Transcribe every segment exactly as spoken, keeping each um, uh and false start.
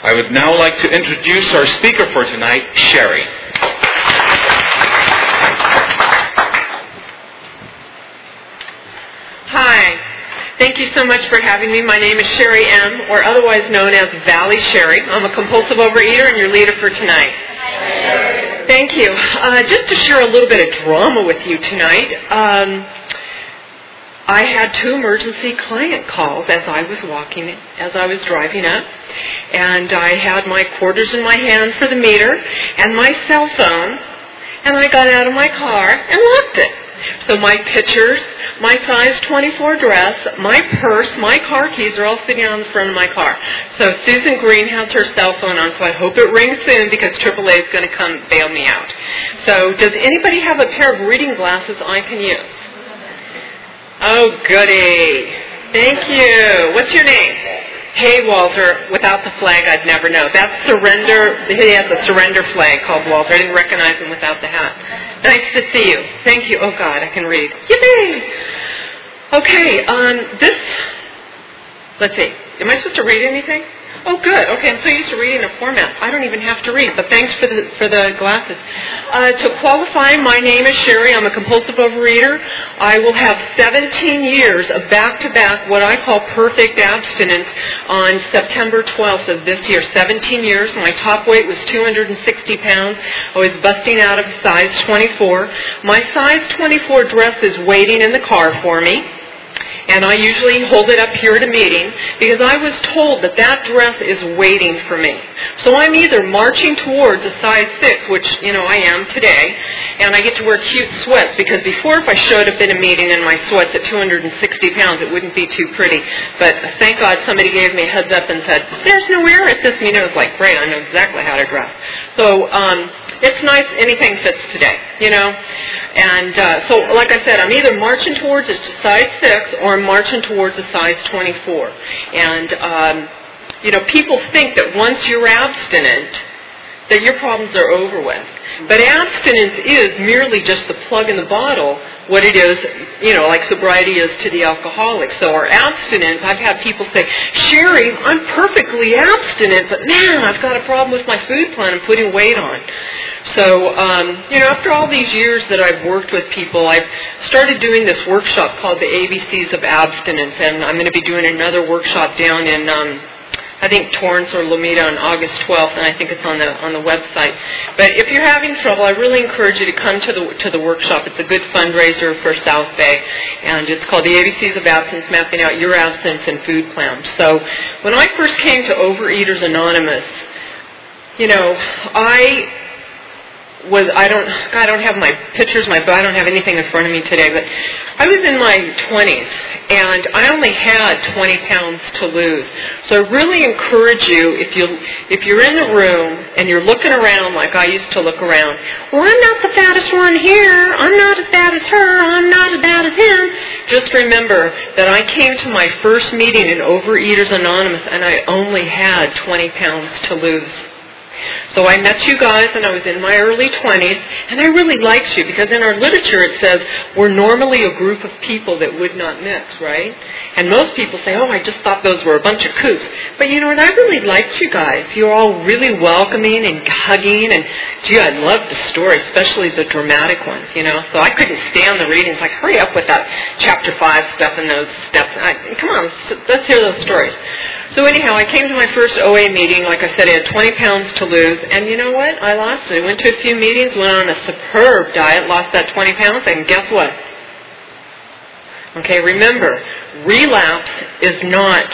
I would now like to introduce our speaker for tonight, Sherry. Hi. Thank you so much for having me. My name is Sherry M., or otherwise known as Valley Sherry. I'm a compulsive overeater and your leader for tonight. Hi. Thank you. Uh, just to share a little bit of drama with you tonight, um, I had two emergency client calls as I was walking, as I was driving up, and I had my quarters in my hand for the meter and my cell phone, and I got out of my car and locked it. So my pictures, my size twenty-four dress, my purse, my car keys are all sitting on the front of my car. So Susan Green has her cell phone on, so I hope it rings soon because triple A is going to come bail me out. So does anybody have a pair of reading glasses I can use? Oh, goody. Thank you. What's your name? Hey, Walter. Without the flag, I'd never know. That's surrender. He has a surrender flag called Walter. I didn't recognize him without the hat. Nice to see you. Thank you. Oh, God, I can read. Yippee! Okay, um, this, let's see. Am I supposed to read anything? Oh, good. Okay, I'm so used to reading a format. I don't even have to read, but thanks for the for the glasses. Uh, to qualify, my name is Sherry. I'm a compulsive overeater. I will have seventeen years of back-to-back what I call perfect abstinence on September twelfth of this year. seventeen years. My top weight was two hundred sixty pounds. I was busting out of size twenty-four. My size twenty-four dress is waiting in the car for me. And I usually hold it up here at a meeting because I was told that that dress is waiting for me. So I'm either marching towards a size six, which, you know, I am today, and I get to wear cute sweats because before if I showed up in a meeting in my sweats at two hundred sixty pounds, it wouldn't be too pretty. But thank God somebody gave me a heads up and said, there's no air at this. You know, it's like, great, I know exactly how to dress. So um, it's nice. Anything fits today, you know. And uh, so, like I said, I'm either marching towards a size six or I'm marching towards a size twenty-four. And, um, you know, people think that once you're abstinent, that your problems are over with. But abstinence is merely just the plug in the bottle, what it is, you know, like sobriety is to the alcoholic. So our abstinence, I've had people say, Sherry, I'm perfectly abstinent, but man, I've got a problem with my food plan. I'm putting weight on. So, um, you know, after all these years that I've worked with people, I've started doing this workshop called the A B Cs of Abstinence, and I'm going to be doing another workshop down in, um, I think, Torrance or Lomita on August twelfth, and I think it's on the on the website. But if you're having trouble, I really encourage you to come to the to the workshop. It's a good fundraiser for South Bay, and it's called the A B Cs of Abstinence, Mapping Out Your Abstinence and Food Plans. So when I first came to Overeaters Anonymous, you know, I... was I don't I don't have my pictures, my I don't have anything in front of me today, but I was in my twenties and I only had twenty pounds to lose. So I really encourage you, if you if you're in the room and you're looking around like I used to look around, well, I'm not the fattest one here, I'm not as bad as her, I'm not as bad as him. Just remember that I came to my first meeting in Overeaters Anonymous and I only had twenty pounds to lose. So I met you guys, and I was in my early twenties, and I really liked you, because in our literature it says we're normally a group of people that would not mix, right? And most people say, oh, I just thought those were a bunch of kooks. But you know what, I really liked you guys. You're all really welcoming and hugging, and gee, I loved the story, especially the dramatic ones, you know. So I couldn't stand the readings, like, hurry up with that chapter five stuff and those steps. I, come on, let's hear those stories. So anyhow, I came to my first O A meeting. Like I said, I had twenty pounds to lose. And you know what? I lost it. I went to a few meetings, went on a superb diet, lost that twenty pounds, and guess what? Okay, remember, relapse is not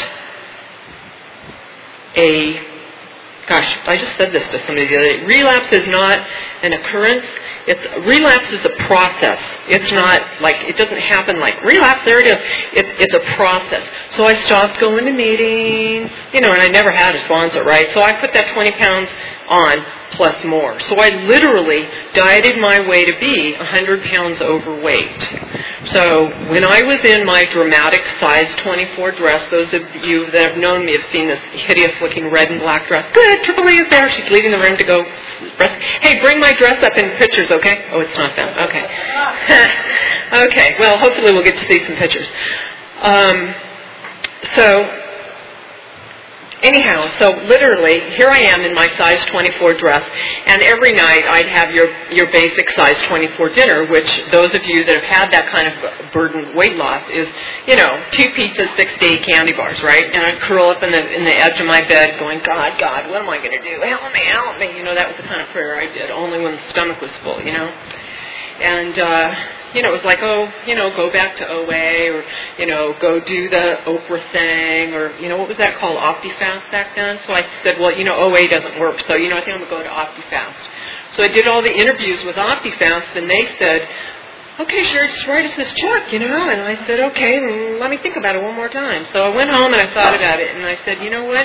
a... Gosh, I just said this to somebody the other day. Relapse is not an occurrence. It's relapse is a process. It's not like, it doesn't happen like relapse, there it is. It's, it's a process. So I stopped going to meetings, you know, and I never had a sponsor, right? So I put that twenty pounds on plus more. So I literally dieted my way to be one hundred pounds overweight. So when I was in my dramatic size twenty-four dress, those of you that have known me have seen this hideous-looking red and black dress. Good, Triple A is there. She's leaving the room to go. Dress. Hey, bring my dress up in pictures, okay? Oh, it's not that. Okay. Okay, well, hopefully we'll get to see some pictures. Um, so... anyhow, so literally, here I am in my size twenty-four dress, and every night I'd have your, your basic size twenty-four dinner, which those of you that have had that kind of burden weight loss is, you know, two pizzas, six to eight candy bars, right? And I'd curl up in the in the edge of my bed going, God, God, what am I going to do? Help me, help me. You know, that was the kind of prayer I did, only when the stomach was full, you know. And, uh, you know, it was like, oh, you know, go back to O A, or, you know, go do the Oprah thing, or, you know, what was that called, OptiFast back then? So I said, well, you know, O A doesn't work, so, you know, I think I'm going to go to OptiFast. So I did all the interviews with OptiFast, and they said, okay, sure, just write us this check, you know. And I said, okay, let me think about it one more time. So I went home and I thought about it, and I said, you know what?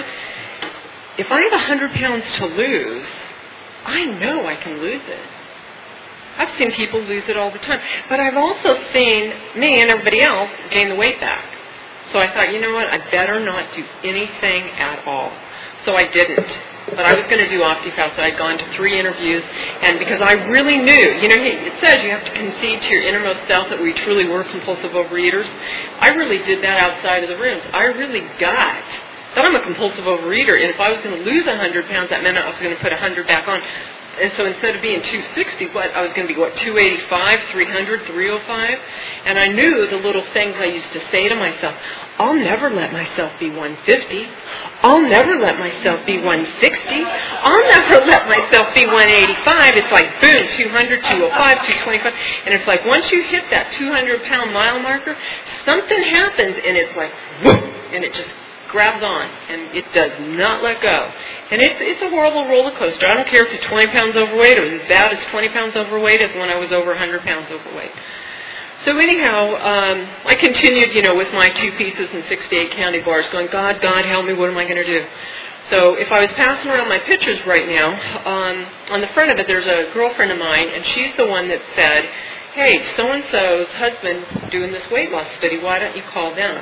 If I have one hundred pounds to lose, I know I can lose it. I've seen people lose it all the time. But I've also seen me and everybody else gain the weight back. So I thought, you know what, I better not do anything at all. So I didn't. But I was going to do OptiFast, so I'd gone to three interviews, and because I really knew, you know, it says you have to concede to your innermost self that we truly were compulsive overeaters. I really did that outside of the rooms. I really got that I'm a compulsive overeater, and if I was going to lose one hundred pounds, that meant I was going to put one hundred back on. And so instead of being two sixty, what I was going to be, what, two eighty-five, three hundred, three oh five? And I knew the little things I used to say to myself. I'll never let myself be one fifty. I'll never let myself be one sixty. I'll never let myself be one eighty-five. It's like, boom, two hundred, two oh five, two twenty-five. And it's like, once you hit that two hundred pound mile marker, something happens, and it's like, whoop, and it just grabs on, and it does not let go. And it's it's a horrible roller coaster. I don't care if you're twenty pounds overweight. It was as bad as twenty pounds overweight as when I was over one hundred pounds overweight. So anyhow, um, I continued, you know, with my two pieces and six to eight candy bars, going, God, God, help me, what am I going to do? So if I was passing around my pictures right now, um, on the front of it there's a girlfriend of mine, and she's the one that said, hey, so-and-so's husband's doing this weight loss study, why don't you call them?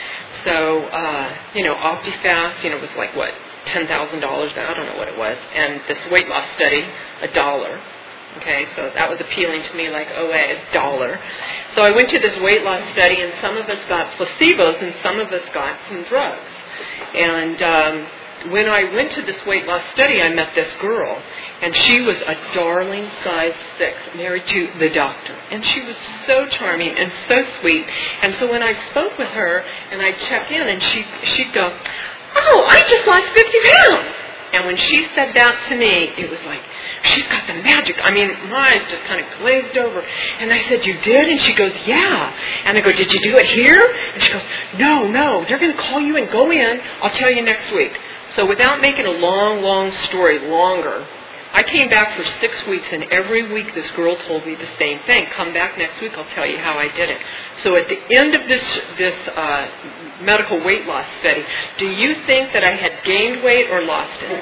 So, uh, you know, OptiFast, you know, was like, what, ten thousand dollars, I don't know what it was, and this weight loss study, a dollar. Okay, so that was appealing to me, like, oh, a dollar. So I went to this weight loss study, and some of us got placebos, and some of us got some drugs. And um, when I went to this weight loss study, I met this girl, and she was a darling size six, married to the doctor. And she was so charming and so sweet. And so when I spoke with her, and I'd check in, and she, she'd go, oh, I just lost fifty pounds. And when she said that to me, it was like, she's got the magic. I mean, my eyes just kind of glazed over. And I said, you did? And she goes, yeah. And I go, did you do it here? And she goes, no, no. They're going to call you and go in. I'll tell you next week. So without making a long, long story longer, I came back for six weeks, and every week this girl told me the same thing. Come back next week, I'll tell you how I did it. So at the end of this this uh, medical weight loss study, do you think that I had gained weight or lost it?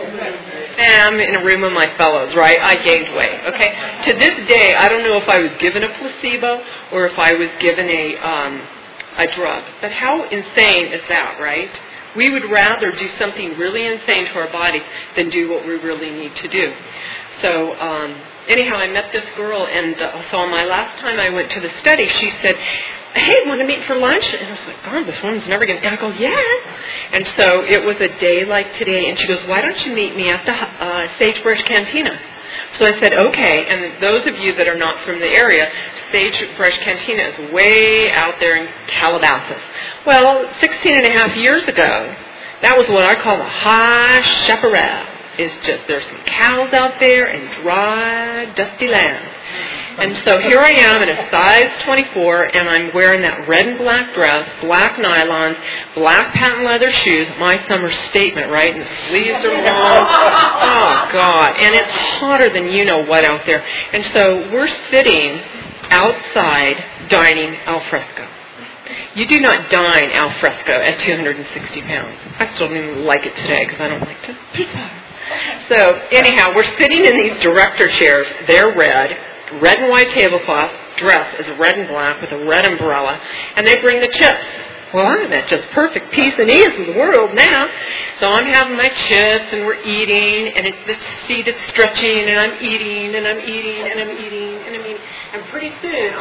I'm in a room with my fellows, right? I gained weight, okay? To this day, I don't know if I was given a placebo or if I was given a um, a drug. But how insane is that, right? We would rather do something really insane to our bodies than do what we really need to do. So um, anyhow, I met this girl, and uh, so on my last time I went to the study, she said, hey, want to meet for lunch? And I was like, God, this woman's never going to... And I go, yeah. And so it was a day like today, and she goes, why don't you meet me at the uh, Sagebrush Cantina? So I said, okay. And those of you that are not from the area, Sagebrush Cantina is way out there in Calabasas. Well, sixteen and a half years ago, that was what I call a high chaparral. It's just, there's some cows out there and dry, dusty land. And so here I am in a size twenty-four, and I'm wearing that red and black dress, black nylons, black patent leather shoes, my summer statement, right? And the sleeves are long. Oh, God. And it's hotter than you know what out there. And so we're sitting outside dining al fresco. You do not dine al fresco at two hundred sixty pounds. I still don't even like it today because I don't like to pizza. So anyhow, we're sitting in these director chairs. They're red, red and white tablecloth, dress is red and black with a red umbrella, and they bring the chips. Well, I'm at just perfect peace and ease in the world now. So I'm having my chips, and we're eating, and it's the seat is stretching, and I'm eating, and I'm eating, and I'm eating, and I'm eating. And pretty soon, I'm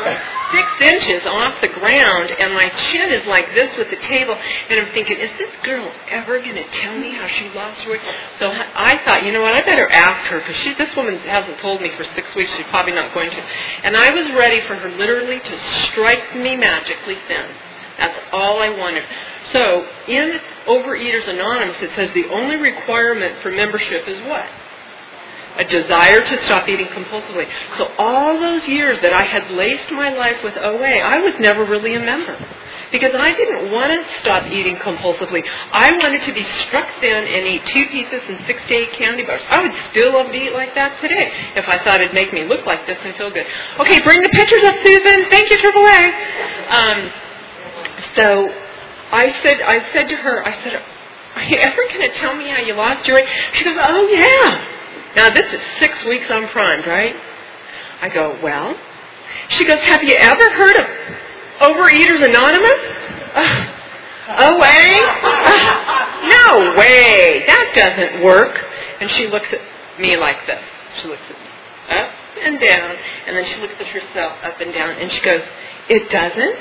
six inches off the ground, and my chin is like this with the table, and I'm thinking, is this girl ever going to tell me how she lost weight? So I thought, you know what, I better ask her, because she, this woman hasn't told me for six weeks. She's probably not going to. And I was ready for her literally to strike me magically thin. That's all I wanted. So in Overeaters Anonymous, it says the only requirement for membership is what? A desire to stop eating compulsively. So all those years that I had laced my life with O A, I was never really a member. Because I didn't want to stop eating compulsively. I wanted to be struck thin and eat two pizzas and six to eight candy bars. I would still love to eat like that today if I thought it'd make me look like this and feel good. Okay, bring the pictures up, Susan. Thank you, triple A. Um, so I said, I said to her, I said, are you ever going to tell me how you lost your weight? She goes, oh, yeah. Now, this is six weeks on Primed, right? I go, well? She goes, have you ever heard of Overeaters Anonymous? Uh, O A? Uh, no way. That doesn't work. And she looks at me like this. She looks at me up and down, and then she looks at herself up and down, and she goes, it doesn't?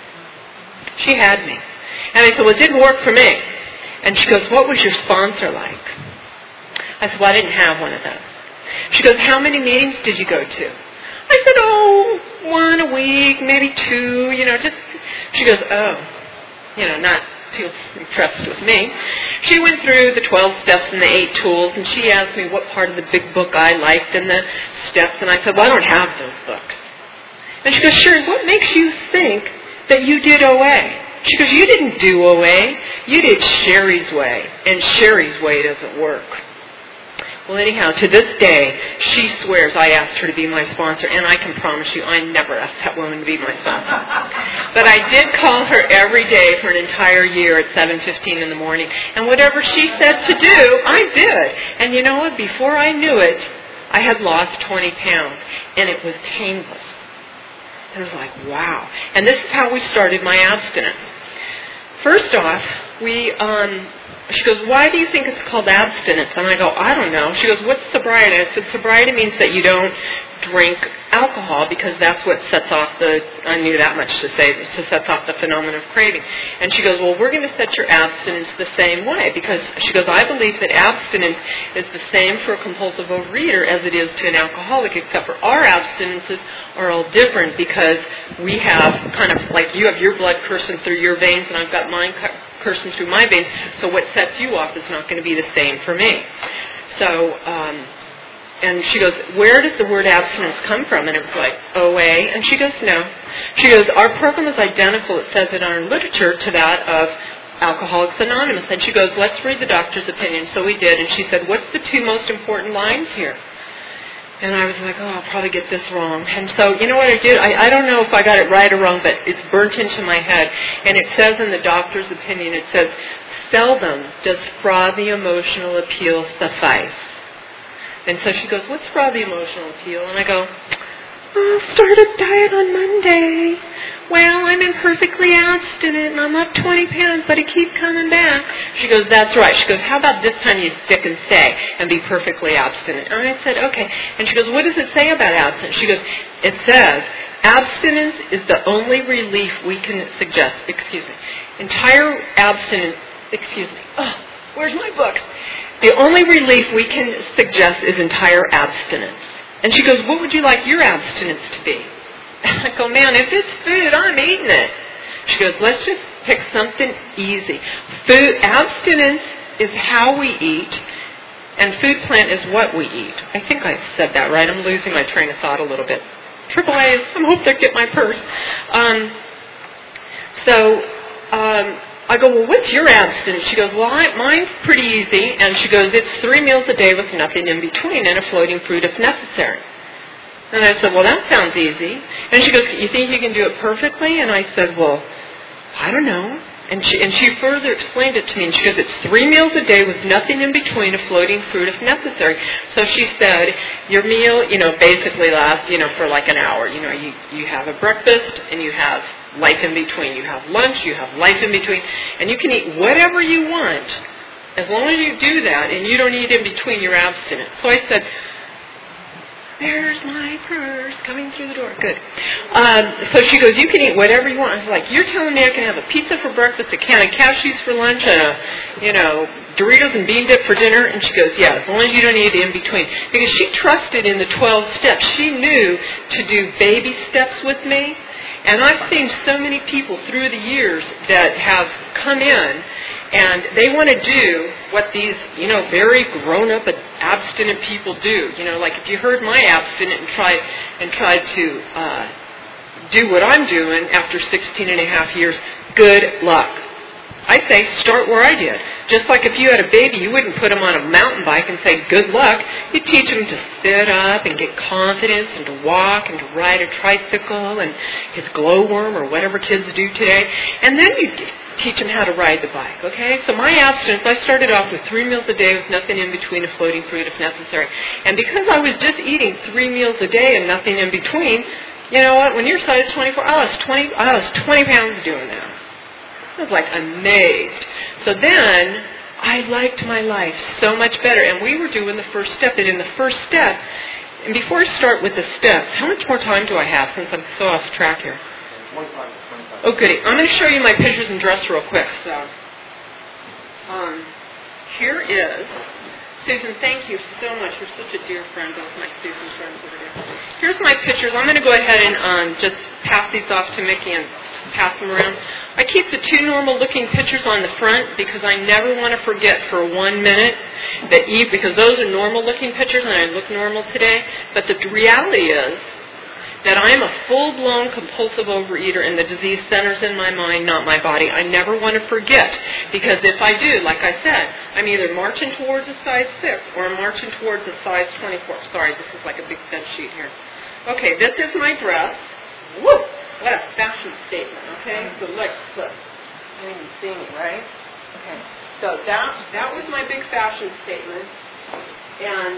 She had me. And I said, well, it didn't work for me. And she goes, what was your sponsor like? I said, well, I didn't have one of those. She goes, how many meetings did you go to? I said, oh, one a week, maybe two, you know, just, she goes, oh, you know, not too impressed with me. She went through the twelve steps and the eight tools, and she asked me what part of the big book I liked and the steps, and I said, well, I don't have those books. And she goes, Sherry, what makes you think that you did O A? She goes, you didn't do O A, you did Sherry's way, and Sherry's way doesn't work. Well, anyhow, to this day, she swears I asked her to be my sponsor, and I can promise you I never asked that woman to be my sponsor. But I did call her every day for an entire year at seven fifteen in the morning, and whatever she said to do, I did. And you know what? Before I knew it, I had lost twenty pounds, and it was painless. And I was like, wow. And this is how we started my abstinence. First off, we... um She goes, why do you think it's called abstinence? And I go, I don't know. She goes, what's sobriety? I said, sobriety means that you don't drink alcohol because that's what sets off the, I knew that much to say, to sets off the phenomenon of craving. And she goes, well, we're going to set your abstinence the same way because she goes, I believe that abstinence is the same for a compulsive overeater as it is to an alcoholic, except for our abstinences are all different because we have kind of like you have your blood coursing through your veins and I've got mine coursing through my veins, so what sets you off is not going to be the same for me. So, um, and she goes, where does the word abstinence come from? And it was like, O A. And she goes, no. She goes, our program is identical, it says in our literature, to that of Alcoholics Anonymous. And she goes, let's read the doctor's opinion. So we did. And she said, what's the two most important lines here? And I was like, oh, I'll probably get this wrong. And so, you know what I did? I, I don't know if I got it right or wrong, but it's burnt into my head. And it says in the doctor's opinion, it says, seldom does frothy emotional appeal suffice. And so she goes, what's frothy emotional appeal? And I go, oh, I'll start a diet on Monday. Well, I'm imperfectly abstinent and I'm up twenty pounds, but I keep coming back. She goes, that's right. She goes, how about this time you stick and stay and be perfectly abstinent? And I said, okay. And she goes, what does it say about abstinence? She goes, it says, abstinence is the only relief we can suggest. Excuse me. Entire abstinence, excuse me. Oh, where's my book? The only relief we can suggest is entire abstinence. And she goes, what would you like your abstinence to be? I go, man, if it's food, I'm eating it. She goes, let's just pick something easy. Food abstinence is how we eat, and food plant is what we eat. I think I said that right. I'm losing my train of thought a little bit. Triple A's. I hope they get my purse. Um, so um, I go, well, what's your abstinence? She goes, well, I, mine's pretty easy. And she goes, it's three meals a day with nothing in between and a floating fruit if necessary. And I said, well, that sounds easy. And she goes, you think you can do it perfectly? And I said, well, I don't know. And she, and she further explained it to me. And she goes, it's three meals a day with nothing in between, a floating fruit if necessary. So she said, your meal, you know, basically lasts, you know, for like an hour. You know, you, you have a breakfast and you have life in between. You have lunch, you have life in between. And you can eat whatever you want as long as you do that and you don't eat in between your abstinence. So I said, there's my purse coming through the door. Good. Um, so she goes, you can eat whatever you want. I was like, you're telling me I can have a pizza for breakfast, a can of cashews for lunch, and a, you know, Doritos and bean dip for dinner? And she goes, yeah, as long as you don't eat in between. Because she trusted in the twelve steps. She knew to do baby steps with me. And I've seen so many people through the years that have come in and they want to do what these, you know, very grown-up abstinent people do. You know, like if you heard my abstinent and tried and tried to uh, do what I'm doing after sixteen and a half years, good luck. I say start where I did. Just like if you had a baby, you wouldn't put him on a mountain bike and say, good luck. You'd teach him to sit up and get confidence and to walk and to ride a tricycle and his glowworm or whatever kids do today. And then you'd teach him how to ride the bike, okay? So my abstinence, I started off with three meals a day with nothing in between, a floating fruit if necessary. And because I was just eating three meals a day and nothing in between, you know what? When you're size twenty-four, I was twenty, I was twenty pounds doing that. I was like amazed. So then I liked my life so much better. And we were doing the first step. And in the first step, and before I start with the steps, how much more time do I have since I'm so off track here? twenty-five, twenty-five. Oh, goody. I'm going to show you my pictures and dress real quick. So, um, here is Susan. Thank you so much. You're such a dear friend, both my Susan friends over there. Here's my pictures. I'm going to go ahead and um, just pass these off to Mickey and pass them around. I keep the two normal-looking pictures on the front because I never want to forget for one minute that you, because those are normal-looking pictures and I look normal today. But the reality is that I am a full-blown compulsive overeater and the disease centers in my mind, not my body. I never want to forget because if I do, like I said, I'm either marching towards a size six or I'm marching towards a size twenty-four. Sorry, this is like a big bed sheet here. Okay, this is my dress. Woo! What a fashion statement, okay? So look, look. You can see me, right? Okay. So that that was my big fashion statement. And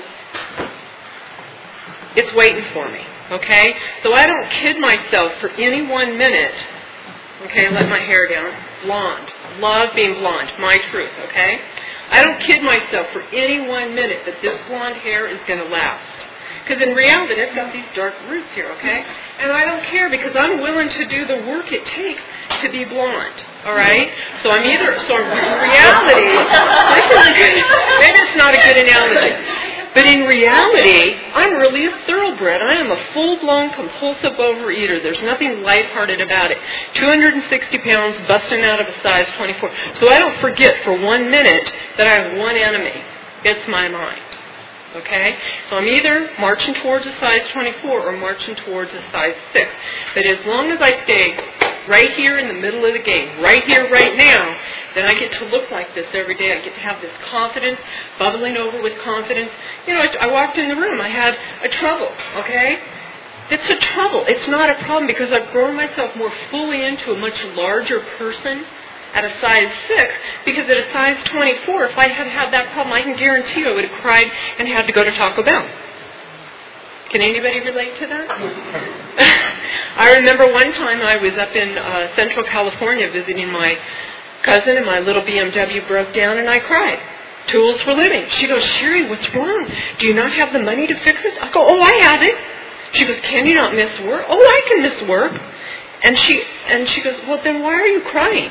it's waiting for me, okay? So I don't kid myself for any one minute. Okay, let my hair down. Blonde. Love being blonde. My truth, okay? I don't kid myself for any one minute that this blonde hair is going to last. Because in reality, I've got these dark roots here, okay? And I don't care because I'm willing to do the work it takes to be blonde, all right? So I'm either, so in reality, this is a good, maybe it's not a good analogy, but in reality, I'm really a thoroughbred. I am a full-blown compulsive overeater. There's nothing lighthearted about it. two hundred sixty pounds, busting out of a size twenty-four. So I don't forget for one minute that I have one enemy. It's my mind. Okay? So I'm either marching towards a size twenty-four or marching towards a size six. But as long as I stay right here in the middle of the game, right here, right now, then I get to look like this every day. I get to have this confidence, bubbling over with confidence. You know, I, I walked in the room. I had a trouble, okay? It's a trouble. It's not a problem because I've grown myself more fully into a much larger person at a size six, because at a size twenty-four, if I had had that problem, I can guarantee you I would have cried and had to go to Taco Bell. Can anybody relate to that? I remember one time I was up in uh, Central California visiting my cousin, and my little B M W broke down, and I cried. Tools for living. She goes, Sherry, what's wrong? Do you not have the money to fix it? I go, oh, I have it. She goes, can you not miss work? Oh, I can miss work. And she and she goes, well, then why are you crying?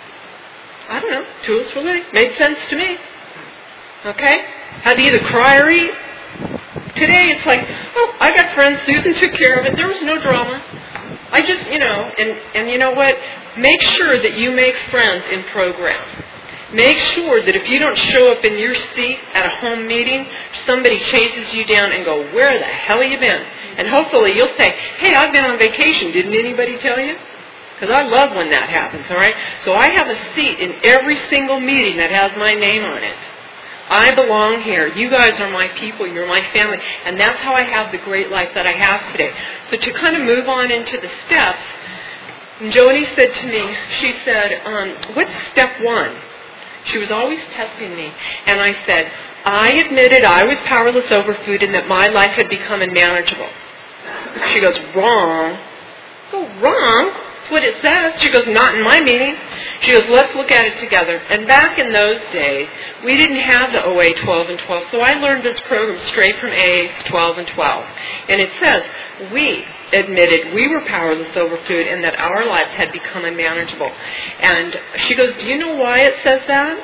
I don't know. Tools for living. Made sense to me. Okay? Had to either cry or eat. Today it's like, oh, I got friends. Susan took care of it. There was no drama. I just, you know, and, and you know what? Make sure that you make friends in program. Make sure that if you don't show up in your seat at a home meeting, somebody chases you down and go, where the hell have you been? And hopefully you'll say, hey, I've been on vacation. Didn't anybody tell you? Because I love when that happens, all right? So I have a seat in every single meeting that has my name on it. I belong here. You guys are my people. You're my family. And that's how I have the great life that I have today. So to kind of move on into the steps, Joni said to me, she said, um, what's step one? She was always testing me. And I said, I admitted I was powerless over food and that my life had become unmanageable. She goes, wrong. I go, wrong? That's what it says. She goes, not in my meeting. She goes, let's look at it together. And back in those days, we didn't have the O A twelve and twelve, so I learned this program straight from A A's twelve and twelve. And it says, we admitted we were powerless over food and that our lives had become unmanageable. And she goes, do you know why it says that?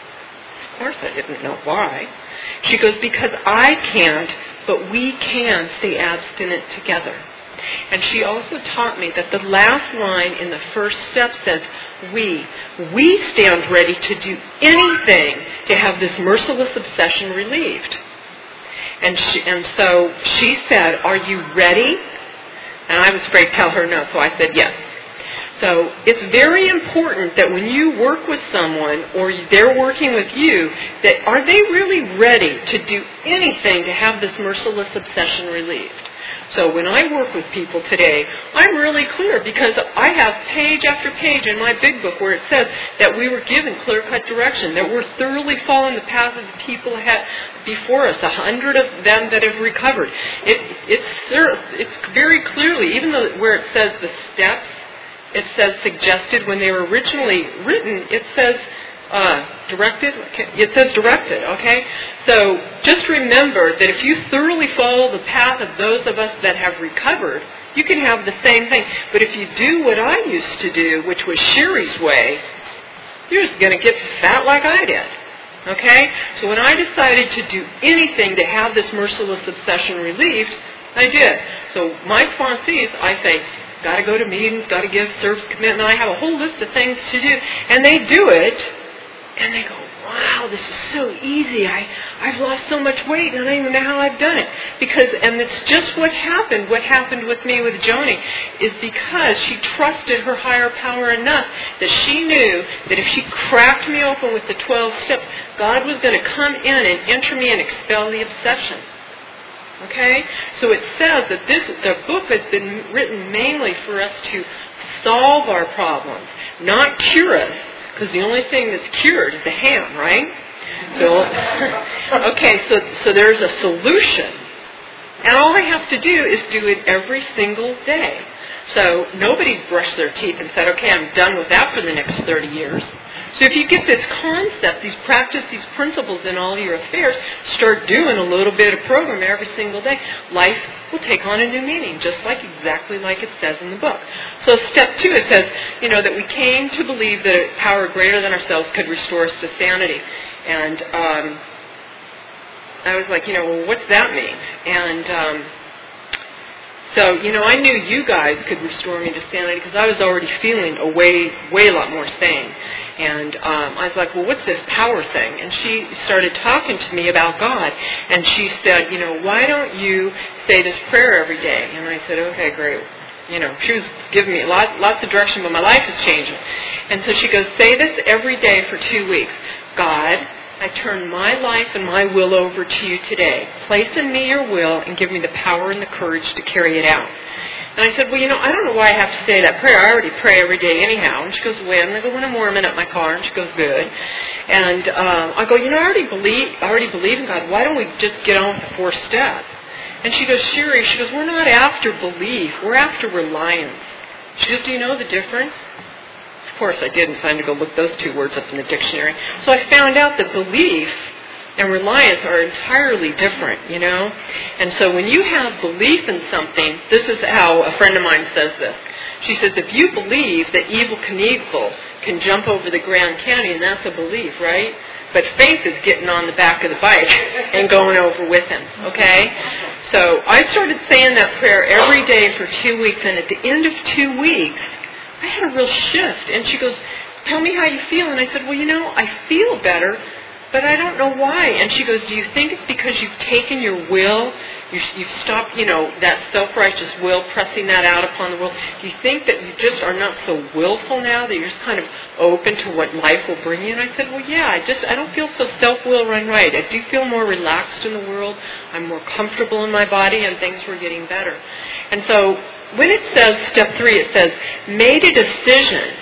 Of course I didn't know why. She goes, because I can't, but we can stay abstinent together. And she also taught me that the last line in the first step says, we. We stand ready to do anything to have this merciless obsession relieved. And she, and so she said, are you ready? And I was afraid to tell her no, so I said yes. So it's very important that when you work with someone or they're working with you, that are they really ready to do anything to have this merciless obsession relieved? So when I work with people today, I'm really clear because I have page after page in my big book where it says that we were given clear-cut direction, that we're thoroughly following the path of the people ahead before us, a hundred of them that have recovered. It, it's, it's very clearly, even though where it says the steps, it says suggested when they were originally written, it says uh, directed. It says directed, okay? So just remember that if you thoroughly follow the path of those of us that have recovered, you can have the same thing. But if you do what I used to do, which was Sherry's way, you're just going to get fat like I did. Okay? So when I decided to do anything to have this merciless obsession relieved, I did. So my sponsees, I say, got to go to meetings, got to give service commitment. I have a whole list of things to do. And they do it, and they go, wow, this is so easy. I, I've lost so much weight, and I don't even know how I've done it. Because, and it's just what happened. What happened with me with Joni is because she trusted her higher power enough that she knew that if she cracked me open with the twelve steps, God was going to come in and enter me and expel the obsession. Okay? So it says that this the book has been written mainly for us to solve our problems, not cure us, because the only thing that's cured is the ham, right? So, okay, so, so there's a solution. And all I have to do is do it every single day. So nobody's brushed their teeth and said, okay, I'm done with that for the next thirty years. So if you get this concept, these practice, these principles in all your affairs, start doing a little bit of program every single day, life will take on a new meaning, just like exactly like it says in the book. So step two, it says, you know, that we came to believe that a power greater than ourselves could restore us to sanity. And um, I was like, you know, well, what's that mean? And um, so, you know, I knew you guys could restore me to sanity because I was already feeling a way, way a lot more sane. And um, I was like, well, what's this power thing? And she started talking to me about God. And she said, you know, why don't you say this prayer every day? And I said, okay, great. You know, she was giving me lots, lots of direction, but my life is changing. And so she goes, say this every day for two weeks. God, I turn my life and my will over to you today. Place in me your will and give me the power and the courage to carry it out. And I said, well, you know, I don't know why I have to say that prayer. I already pray every day anyhow. And she goes, when? And I go, when I'm warming up my car. And she goes, good. And um, I go, you know, I already believe, I already believe in God. Why don't we just get on with the fourth step? And she goes, Sherry, she goes, we're not after belief. We're after reliance. She goes, do you know the difference? Of course I did, and so I had to go look those two words up in the dictionary. So I found out that belief and reliance are entirely different, you know. And so when you have belief in something, this is how a friend of mine says this. She says, if you believe that Evel Knievel can jump over the Grand Canyon, that's a belief, right? But faith is getting on the back of the bike and going over with him, okay? So I started saying that prayer every day for two weeks, and at the end of two weeks, I had a real shift. And she goes, tell me how you feel. And I said, well, you know, I feel better, but I don't know why. And she goes, do you think it's because you've taken your will, you've, you've stopped, you know, that self-righteous will, pressing that out upon the world? Do you think that you just are not so willful now, that you're just kind of open to what life will bring you? And I said, well, yeah, I just, I don't feel so self-will run right. I do feel more relaxed in the world. I'm more comfortable in my body, and things were getting better. And so when it says, step three, it says, made a decision.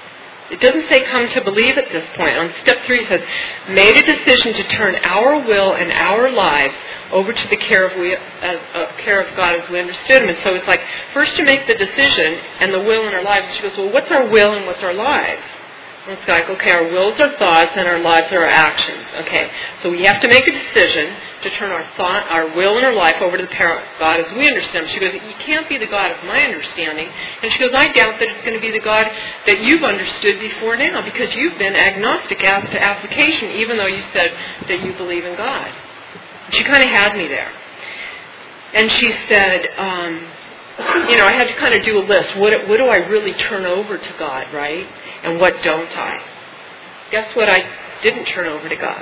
It doesn't say come to believe at this point. On step three, it says, made a decision to turn our will and our lives over to the care of, we, uh, uh, care of God as we understood Him. And so it's like, first you make the decision and the will in our lives. And she goes, well, what's our will and what's our lives? It's like, okay, our wills are thoughts and our lives are our actions. Okay, so we have to make a decision to turn our thought, our will and our life over to the power of God as we understand him. She goes, you can't be the God of my understanding. And she goes, I doubt that it's going to be the God that you've understood before now, because you've been agnostic as to application, even though you said that you believe in God. And she kind of had me there. And she said, um, you know, I had to kind of do a list. What, what do I really turn over to God, right? And what don't I? Guess what I didn't turn over to God?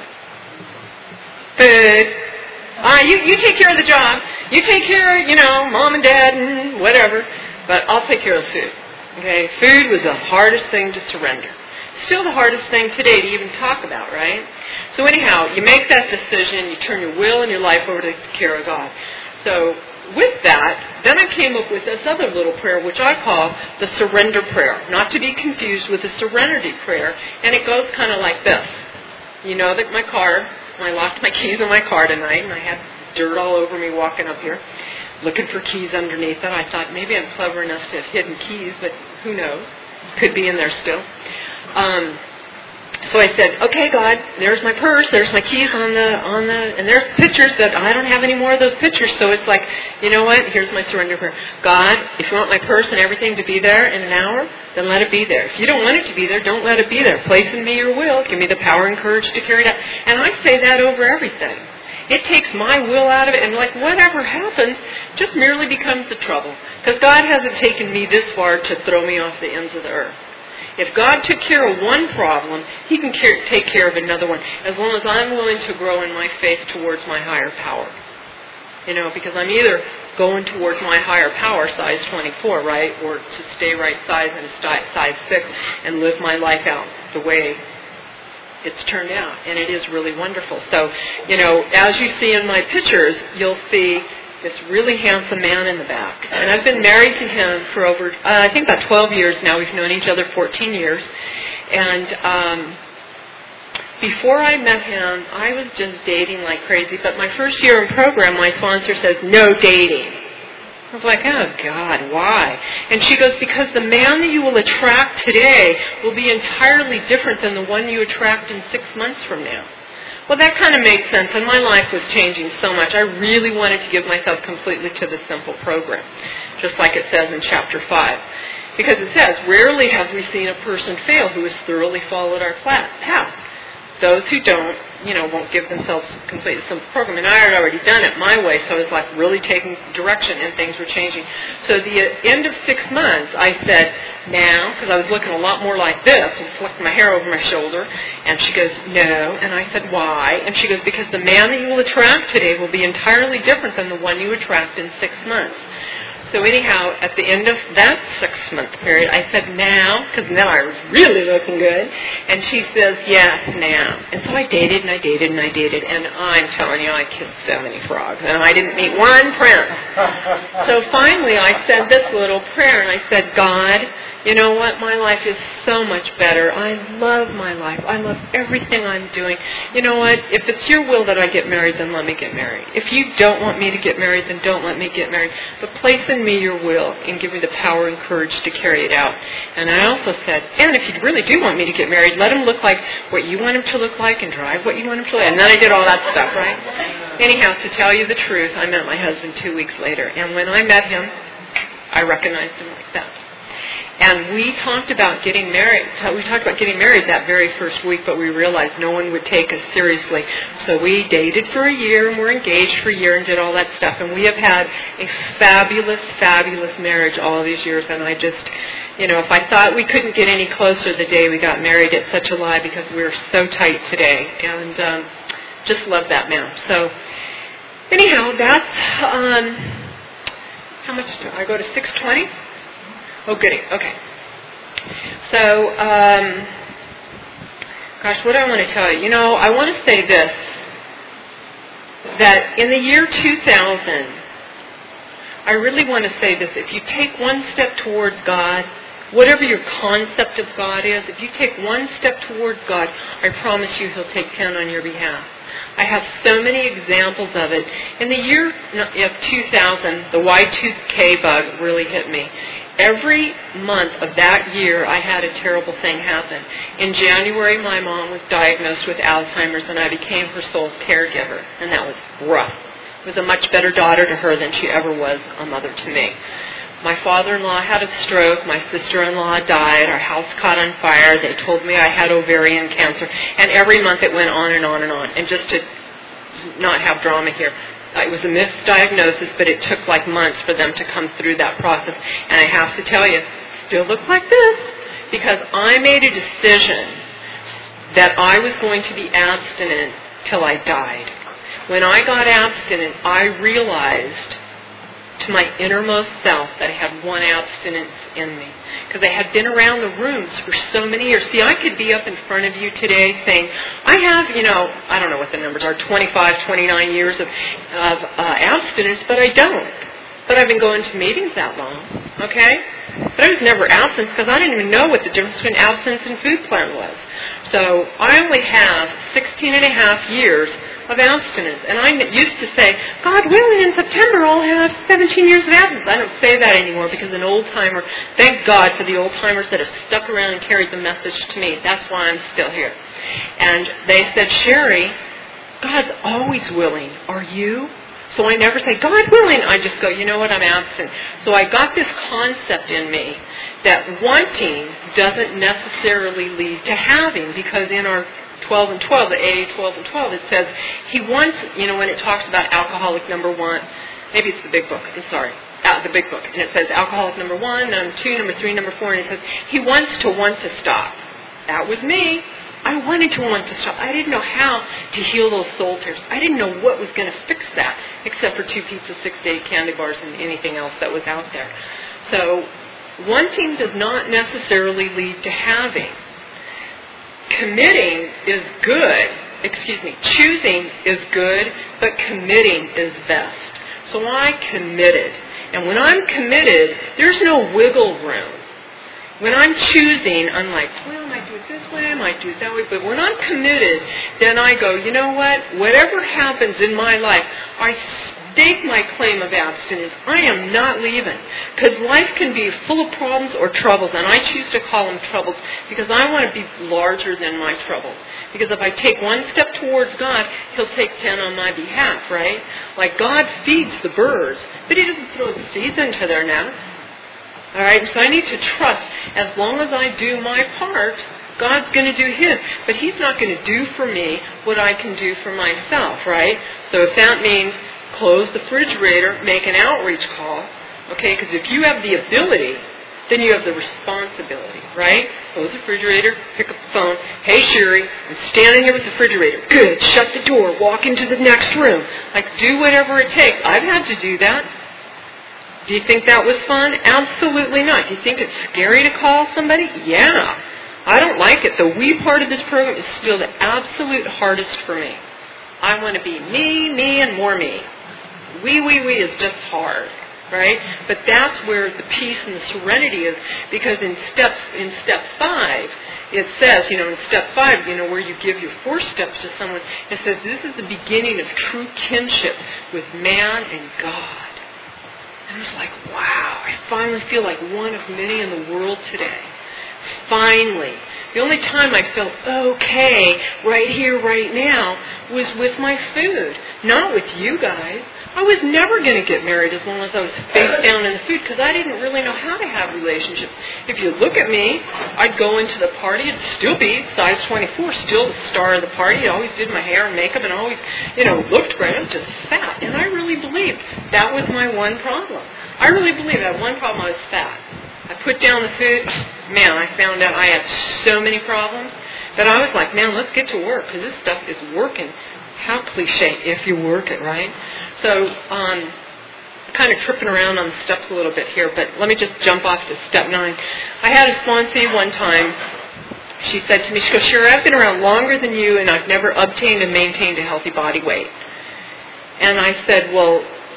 Food. Uh, you, you take care of the job. You take care of, you know, mom and dad and whatever. But I'll take care of food. Okay? Food was the hardest thing to surrender. Still the hardest thing today to even talk about, right? So anyhow, you make that decision. You turn your will and your life over to the care of God. So with that, then I came up with this other little prayer, which I call the surrender prayer, not to be confused with the serenity prayer. And it goes kind of like this. You know that my car, I locked my keys in my car tonight, and I had dirt all over me walking up here, looking for keys underneath it. I thought maybe I'm clever enough to have hidden keys, but who knows? Could be in there still. Um, So I said, okay, God, there's my purse, there's my keys on the, on the, and there's pictures that I don't have any more of those pictures. So it's like, you know what, here's my surrender prayer. God, if you want my purse and everything to be there in an hour, then let it be there. If you don't want it to be there, don't let it be there. Place in me your will. Give me the power and courage to carry it out. And I say that over everything. It takes my will out of it, and like whatever happens just merely becomes the trouble. Because God hasn't taken me this far to throw me off the ends of the earth. If God took care of one problem, he can care, take care of another one, as long as I'm willing to grow in my faith towards my higher power. You know, because I'm either going towards my higher power, size twenty-four, right, or to stay right size and size six and live my life out the way it's turned out. And it is really wonderful. So, you know, as you see in my pictures, you'll see this really handsome man in the back. And I've been married to him for over, uh, I think about twelve years now. We've known each other fourteen years. And um, before I met him, I was just dating like crazy. But my first year in program, my sponsor says, no dating. I was like, oh, God, why? And she goes, because the man that you will attract today will be entirely different than the one you attract in six months from now. Well, that kind of makes sense, and my life was changing so much. I really wanted to give myself completely to the simple program, just like it says in chapter five. Because it says, rarely have we seen a person fail who has thoroughly followed our path. Those who don't, you know, won't give themselves completely simple program. And I had already done it my way, so it was like really taking direction, and things were changing. So the end of six months, I said, now, because I was looking a lot more like this, and flicked my hair over my shoulder, and she goes, no. And I said, why? And she goes, because the man that you will attract today will be entirely different than the one you attract in six months. So anyhow, at the end of that six-month period, I said, now, because now I was really looking good. And she says, yes, now. And so I dated and I dated and I dated. And I'm telling you, I kissed so many frogs. And I didn't meet one prince. So finally, I said this little prayer. And I said, God, you know what? My life is so much better. I love my life. I love everything I'm doing. You know what? If it's your will that I get married, then let me get married. If you don't want me to get married, then don't let me get married. But place in me your will and give me the power and courage to carry it out. And I also said, and if you really do want me to get married, let him look like what you want him to look like and drive what you want him to look like. And then I did all that stuff, right? Anyhow, to tell you the truth, I met my husband two weeks later. And when I met him, I recognized him like that. And we talked about getting married. We talked about getting married that very first week, but we realized no one would take us seriously. So we dated for a year, and were engaged for a year, and did all that stuff. And we have had a fabulous, fabulous marriage all these years. And I just, you know, if I thought we couldn't get any closer the day we got married, it's such a lie, because we're so tight today. And um, just love that man. So anyhow, that's, um, how much do I go to six twenty? Oh, goody. Okay. So, um, gosh, what do I want to tell you? You know, I want to say this, that in the year two thousand, I really want to say this. If you take one step towards God, whatever your concept of God is, if you take one step towards God, I promise you He'll take ten on your behalf. I have so many examples of it. In the year of two thousand, the Y two K bug really hit me. every month of that year, I had a terrible thing happen. In January, my mom was diagnosed with Alzheimer's, and I became her sole caregiver, and that was rough. I was a much better daughter to her than she ever was a mother to me. My father-in-law had a stroke. My sister-in-law died. Our house caught on fire. They told me I had ovarian cancer. And every month it went on and on and on. And just to not have drama here, it was a misdiagnosis, but it took like months for them to come through that process. And I have to tell you, still look like this, because I made a decision that I was going to be abstinent till I died. When I got abstinent, I realized to my innermost self that I had one abstinence in me. Because I had been around the rooms for so many years. See, I could be up in front of you today saying, I have, you know, I don't know what the numbers are, twenty-five, twenty-nine years of, of uh, abstinence, but I don't. But I've been going to meetings that long, okay? But I was never abstinent because I didn't even know what the difference between abstinence and food plan was. So I only have sixteen and a half years of abstinence. And I used to say, God willing, in September I'll have seventeen years of abstinence. I don't say that anymore because an old-timer, thank God for the old-timers that have stuck around and carried the message to me. That's why I'm still here. And they said, Sherry, God's always willing. Are you? So I never say, God willing. I just go, you know what, I'm absent. So I got this concept in me that wanting doesn't necessarily lead to having, because in our twelve and twelve, the A A twelve and twelve, it says he wants, you know, when it talks about alcoholic number one, maybe it's the big book, I'm sorry, uh, the big book, and it says alcoholic number one, number two, number three, number four, and it says he wants to want to stop. That was me. I wanted to want to stop. I didn't know how to heal those soul tears. I didn't know what was going to fix that, except for two pieces, six to eight candy bars, and anything else that was out there. So wanting does not necessarily lead to having. Committing is good, excuse me, choosing is good, but committing is best. So I committed. And when I'm committed, there's no wiggle room. When I'm choosing, I'm like, well, I might do it this way, I might do it that way. But when I'm committed, then I go, you know what? Whatever happens in my life, I stake my claim of abstinence. I am not leaving. Because life can be full of problems or troubles, and I choose to call them troubles because I want to be larger than my troubles. Because if I take one step towards God, He'll take ten on my behalf, right? Like God feeds the birds, but He doesn't throw the seeds into their nest. All right, so I need to trust as long as I do my part, God's going to do His. But He's not going to do for me what I can do for myself, right? So if that means close the refrigerator, make an outreach call, okay, because if you have the ability, then you have the responsibility, right? Close the refrigerator, pick up the phone. Hey, Sherry, I'm standing here with the refrigerator. Good, shut the door, walk into the next room. Like, do whatever it takes. I've had to do that. Do you think that was fun? Absolutely not. Do you think it's scary to call somebody? Yeah. I don't like it. The we part of this program is still the absolute hardest for me. I want to be me, me, and more me. We, we, we is just hard, right? But that's where the peace and the serenity is, because in step, in step five, it says, you know, in step five, you know, where you give your four steps to someone, it says this is the beginning of true kinship with man and God. And I was like, wow, I finally feel like one of many in the world today. Finally. The only time I felt okay right here, right now, was with my food. Not with you guys. I was never going to get married as long as I was face down in the food, because I didn't really know how to have relationships. If you look at me, I'd go into the party, it'd still be size twenty-four, still the star of the party. I always did my hair and makeup and always, you know, looked great. I was just fat. And I really believed that was my one problem. I really believed that one problem, I was fat. I put down the food. Man, I found out I had so many problems that I was like, man, let's get to work, because this stuff is working. How cliche, if you work it, right? So, um, kind of tripping around on the steps a little bit here, but let me just jump off to step nine. I had a sponsee one time. She said to me, she goes, Sherry, I've been around longer than you, and I've never obtained and maintained a healthy body weight. And I said, well,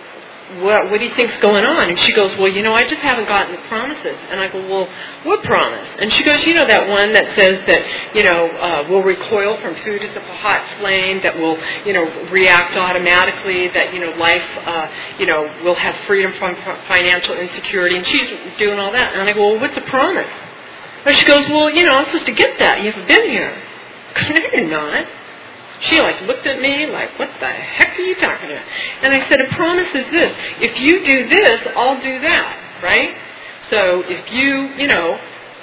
what, what do you think's going on? And she goes, well, you know, I just haven't gotten the promises. And I go, well, what promise? And she goes, you know, that one that says that, you know, uh, we'll recoil from food as if a hot flame, that will, you know, react automatically, that, you know, life, uh, you know, will have freedom from financial insecurity. And she's doing all that. And I go, well, what's the promise? And she goes, well, you know, I'm supposed to get that. You haven't been here. I go, no, you're not. She like looked at me like, what the heck are you talking about? And I said, a promise is this. If you do this, I'll do that, right? So if you, you know,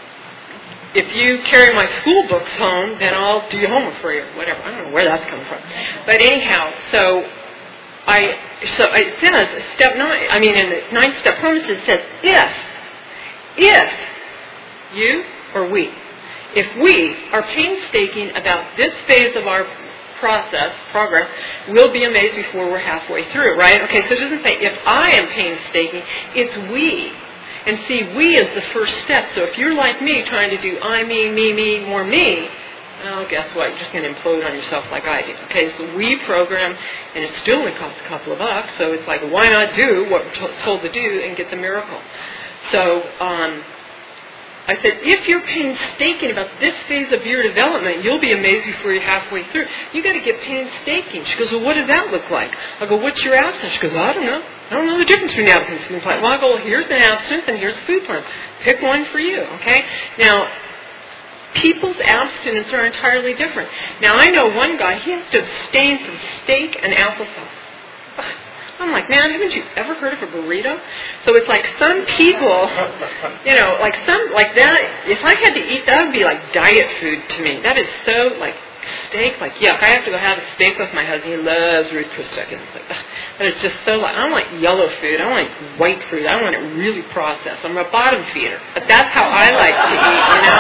if you carry my school books home, then I'll do your homework for you, whatever. I don't know where that's coming from. But anyhow, so I, so it says, step nine, I mean in the ninth step promise, it says, if, if you or we, if we are painstaking about this phase of our process, progress, we'll be amazed before we're halfway through, right? Okay, so it doesn't say if I am painstaking, it's we. And see, we is the first step. So if you're like me, trying to do I, me, me, me, more me, well, guess what? You're just going to implode on yourself like I do. Okay, so we program, and it still only costs a couple of bucks, so it's like, why not do what we're told to do and get the miracle? So, um... I said, if you're painstaking about this phase of your development, you'll be amazed before you're halfway through. You've got to get painstaking. She goes, well, what does that look like? I go, what's your abstinence? She goes, I don't know. I don't know the difference between abstinence and food plan. Well, I go, well, here's an abstinence and here's a food plan. Pick one for you, okay? Now, people's abstinence are entirely different. Now, I know one guy, he has to abstain from steak and applesauce. I'm like, man, haven't you ever heard of a burrito? So it's like some people, you know, like some, like that, if I had to eat, that would be like diet food to me. That is so, like, steak, like, yuck. I have to go have a steak with my husband. He loves Ruth Chris chicken. It's like, ugh. But it's just so, like, I don't like yellow food. I don't like white food. I want it really processed. I'm a bottom feeder. But that's how I like to eat, you know?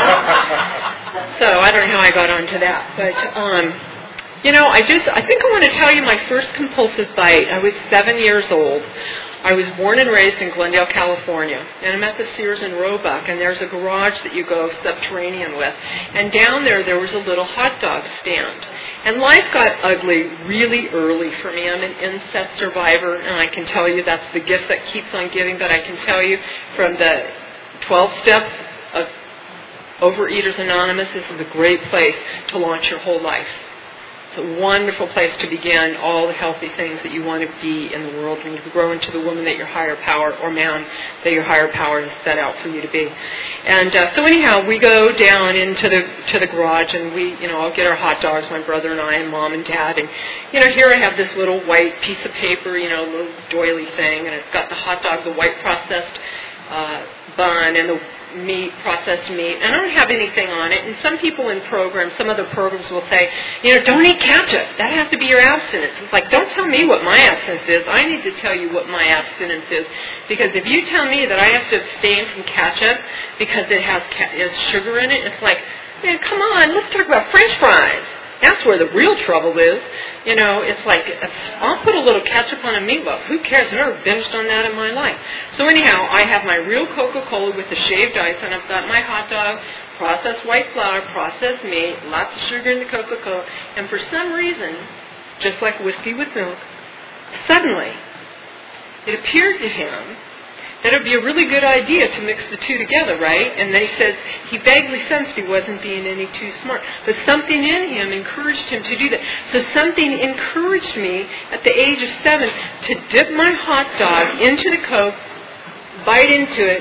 So I don't know how I got onto that. But, um... You know, I just, I think I want to tell you my first compulsive bite. I was seven years old. I was born and raised in Glendale, California. And I'm at the Sears in Roebuck, and there's a garage that you go subterranean with. And down there, there was a little hot dog stand. And life got ugly really early for me. I'm an incest survivor, and I can tell you that's the gift that keeps on giving. But I can tell you from the twelve steps of Overeaters Anonymous, this is a great place to launch your whole life. It's a wonderful place to begin all the healthy things that you want to be in the world and to grow into the woman that your higher power, or man that your higher power has set out for you to be. And uh, so anyhow, we go down into the to the garage, and we, you know, I'll get our hot dogs, my brother and I, and mom and dad. And, you know, here I have this little white piece of paper, you know, little doily thing, and it's got the hot dog, the white processed uh, bun, and the meat, processed meat, and I don't have anything on it. And some people in programs, some other programs will say, you know, don't eat ketchup. That has to be your abstinence. It's like, don't tell me what my abstinence is. I need to tell you what my abstinence is. Because if you tell me that I have to abstain from ketchup because it has, ca- it has sugar in it, it's like, man, come on, let's talk about French fries. That's where the real trouble is. You know, it's like, I'll put a little ketchup on a meatloaf. Who cares? I've never binged on that in my life. So anyhow, I have my real Coca-Cola with the shaved ice, and I've got my hot dog, processed white flour, processed meat, lots of sugar in the Coca-Cola. And for some reason, just like whiskey with milk, suddenly, it appeared to him that it would be a really good idea to mix the two together, right? And then he says he vaguely sensed he wasn't being any too smart. But something in him encouraged him to do that. So something encouraged me at the age of seven to dip my hot dog into the Coke, bite into it.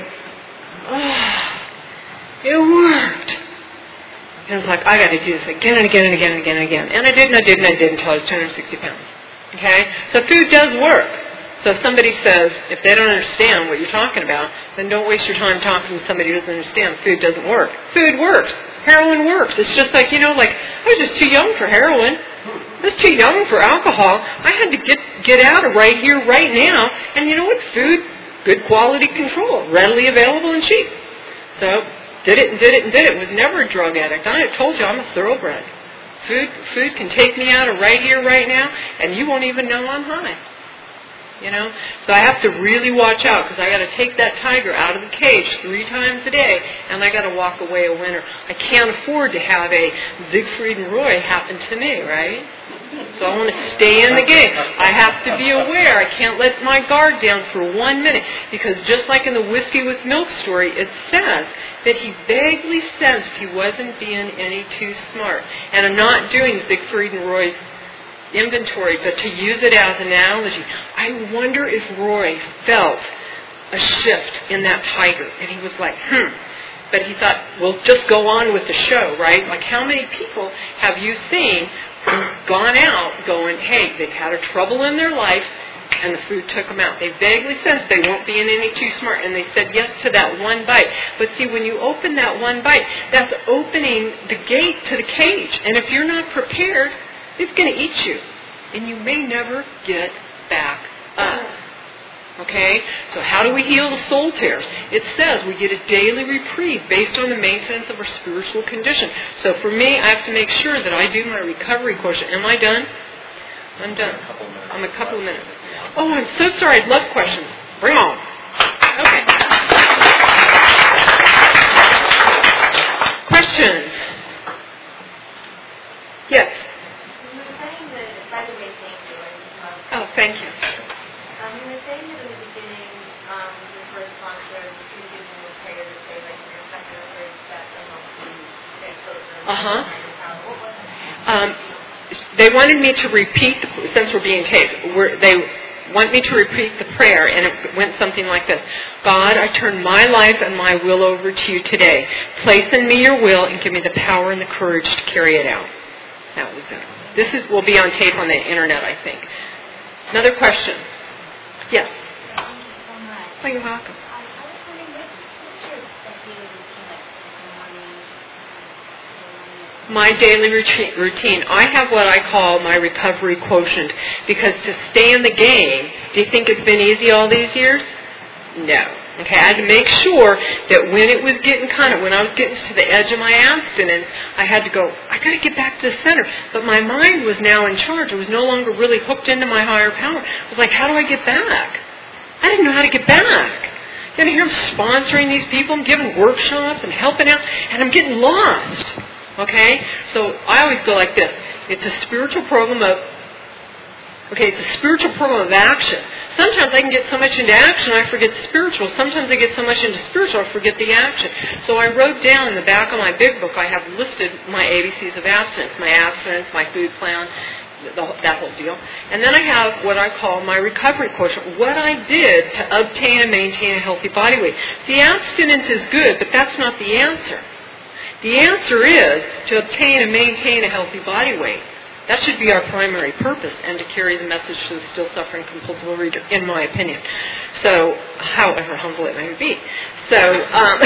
Oh, it worked. And I was like, I got to do this again and again and again and again and again. And I did and I did and I did until I was two hundred sixty pounds. Okay? So food does work. So if somebody says, if they don't understand what you're talking about, then don't waste your time talking to somebody who doesn't understand. Food doesn't work. Food works. Heroin works. It's just like, you know, like, I was just too young for heroin. I was too young for alcohol. I had to get get out of right here, right now. And you know what? Food, good quality control, readily available and cheap. So did it and did it and did it. Was never a drug addict. I told you I'm a thoroughbred. Food, food can take me out of right here, right now, and you won't even know I'm high. You know, so I have to really watch out because I got to take that tiger out of the cage three times a day, and I got to walk away a winner. I can't afford to have a Siegfried and Roy happen to me, right? So I want to stay in the game. I have to be aware. I can't let my guard down for one minute. Because just like in the whiskey with milk story, it says that he vaguely sensed he wasn't being any too smart. And I'm not doing Siegfried and Roy's inventory, but to use it as an analogy, I wonder if Roy felt a shift in that tiger. And he was like, hmm. But he thought, well, just go on with the show, right? Like, how many people have you seen who've gone out going, hey, they've had a trouble in their life, and the food took them out. They vaguely sensed they weren't being any too smart, and they said yes to that one bite. But see, when you open that one bite, that's opening the gate to the cage. And if you're not prepared, it's going to eat you. And you may never get back up. Okay? So how do we heal the soul tears? It says we get a daily reprieve based on the maintenance of our spiritual condition. So for me, I have to make sure that I do my recovery quotient. Am I done? I'm done. I'm a couple of minutes. Oh, I'm so sorry. I'd love questions. Bring them on. Okay. Questions? Yes. You were saying that, by the way, thank you. I just love Oh, thank you. Um, you were saying that in the beginning, um, your first sponsor was giving you a prayer to say, like, your second or third step to help you get closer. Uh-huh. What was it? Um, they wanted me to repeat, the, since we're being taped, we're, they want me to repeat the prayer, and it went something like this. God, I turn my life and my will over to you today. Place in me your will and give me the power and the courage to carry it out. That was it. This is, will be on tape on the internet, I think. Another question? Yes. Thank you so much. Oh, you're welcome. I, I was wondering, what's your daily routine like in the morning? My daily routine, routine, I have what I call my recovery quotient, because to stay in the game, do you think it's been easy all these years? No. Okay, I had to make sure that when it was getting kind of, when I was getting to the edge of my abstinence, I had to go, I got to get back to the center. But my mind was now in charge. It was no longer really hooked into my higher power. I was like, how do I get back? I didn't know how to get back. You know, here I'm sponsoring these people, I'm giving workshops and helping out, and I'm getting lost. Okay? So I always go like this. It's a spiritual program of, okay, it's a spiritual program of action. Sometimes I can get so much into action I forget spiritual. Sometimes I get so much into spiritual I forget the action. So I wrote down in the back of my big book, I have listed my A B Cs of abstinence, my abstinence, my food plan, the, that whole deal. And then I have what I call my recovery quotient, what I did to obtain and maintain a healthy body weight. The abstinence is good, but that's not the answer. The answer is to obtain and maintain a healthy body weight. That should be our primary purpose, and to carry the message to the still suffering compulsive overeater, in my opinion. So, however humble it may be. So, um,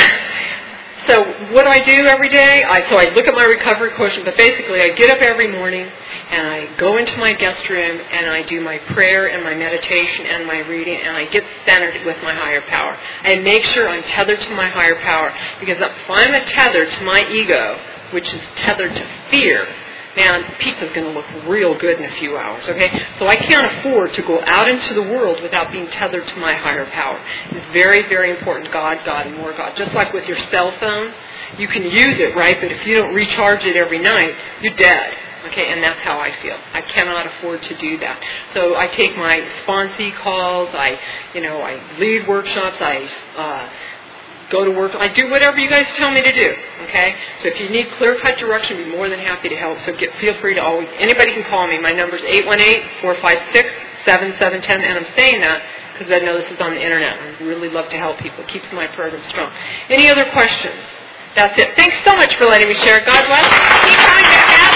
so what do I do every day? I, so I look at my recovery quotient, but basically I get up every morning and I go into my guest room and I do my prayer and my meditation and my reading, and I get centered with my higher power. I make sure I'm tethered to my higher power, because if I'm tethered to my ego, which is tethered to fear, man, pizza's going to look real good in a few hours, okay? So I can't afford to go out into the world without being tethered to my higher power. It's very, very important. God, God, and more God. Just like with your cell phone, you can use it, right? But if you don't recharge it every night, you're dead, okay? And that's how I feel. I cannot afford to do that. So I take my sponsee calls. I, you know, I lead workshops. I, uh, go to work. I do whatever you guys tell me to do, okay? So if you need clear-cut direction, I'd be more than happy to help. So get, feel free to always, anybody can call me. My number's eight one eight, four five six, seven seven one zero, and I'm saying that because I know this is on the internet. I really love to help people. It keeps my program strong. Any other questions? That's it. Thanks so much for letting me share. God bless you. Keep coming back out.